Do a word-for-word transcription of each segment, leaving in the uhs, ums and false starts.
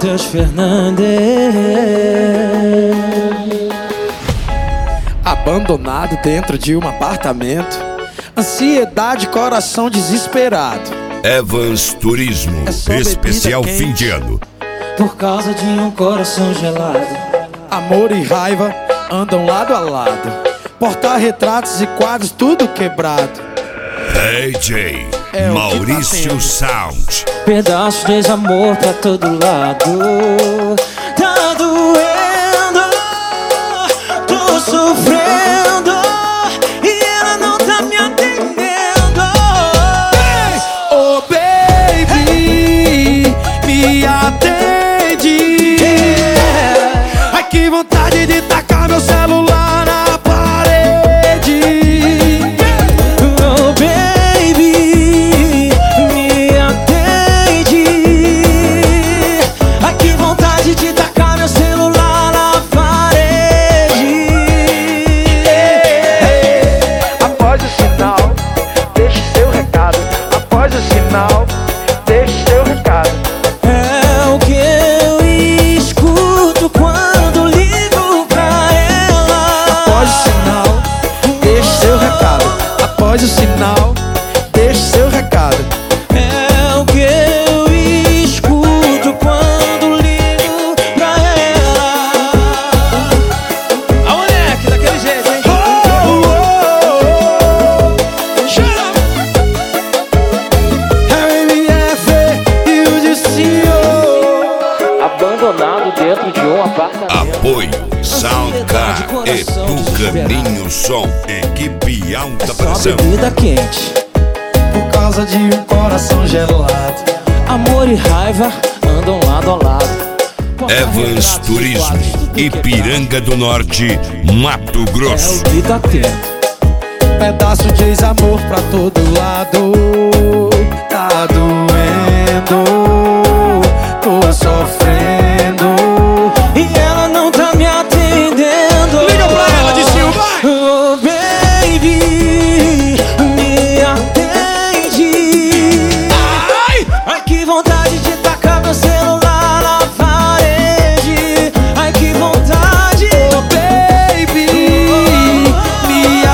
Matheus Fernandes. Abandonado dentro de um apartamento, ansiedade, coração desesperado. Evans Turismo, É especial fim de ano. Por causa de um coração gelado. Amor e raiva andam lado a lado. Porta-retratos e quadros tudo quebrado. D J É o que tá Maurício tendo. Sound. Pedaços de desamor pra todo lado. Tá doendo, tô sofrendo e ela não tá me atendendo. Oh baby, me atende. Ai que vontade de tacar meu celular na parede. Oh baby, me atende. Ai que vontade de tacar meu celular na parede. Após o sinal, deixe seu recado. Após o sinal, deixe seu recado. É o que eu escuto quando ligo pra ela. Após o sinal, deixe seu recado. Após o sinal, deixe seu recado. É o que eu escuto quando ligo pra ela. A moleque, daquele jeito, hein? Oh, oh, oh. Shut up. R M F e o Dicio. Abandonado dentro de um apartamento. Apoio Soundcar e do Caminho Som. Equipe alta Só pressão. bebida quente, Por causa de um coração gelado. amor e raiva andam lado a lado. Evans Turismo, Ipiranga do Norte, Mato É Grosso. o que tá tendo. Pedaço de ex-amor pra todo lado. Tá doendo, tô sofrendo. E ela não tá me atendendo. Liga pra ela, Dicinho, vai! Oh baby, me atende. Ai! Ai que vontade de tacar meu celular na parede. Ai que vontade. Oh baby, me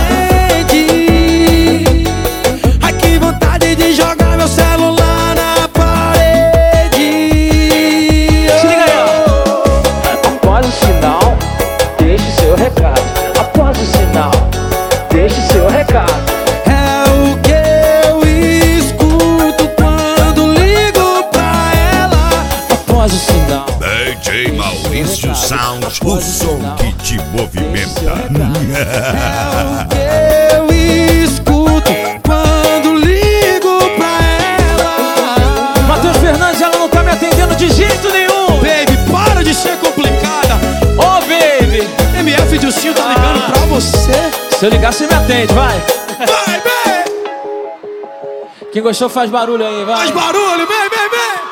atende. Ai que vontade de jogar meu celular na parede. Se liga aí, ó. Após o sinal, deixe seu recado. Após o sinal, deixe seu recado. É o que eu escuto quando ligo pra ela. Após o sinal. D J Maurício Sound, o som que te movimenta. É o que eu escuto quando ligo pra ela. Matheus Fernandes, ela não tá me atendendo de jeito nenhum. Baby, para de ser complicada. Ô oh, baby, M F Dilcinho tá ligando pra você. se eu ligar você me atende, vai. Vai, vem! Quem gostou faz barulho aí, vai. Faz barulho, vem, vem, vem!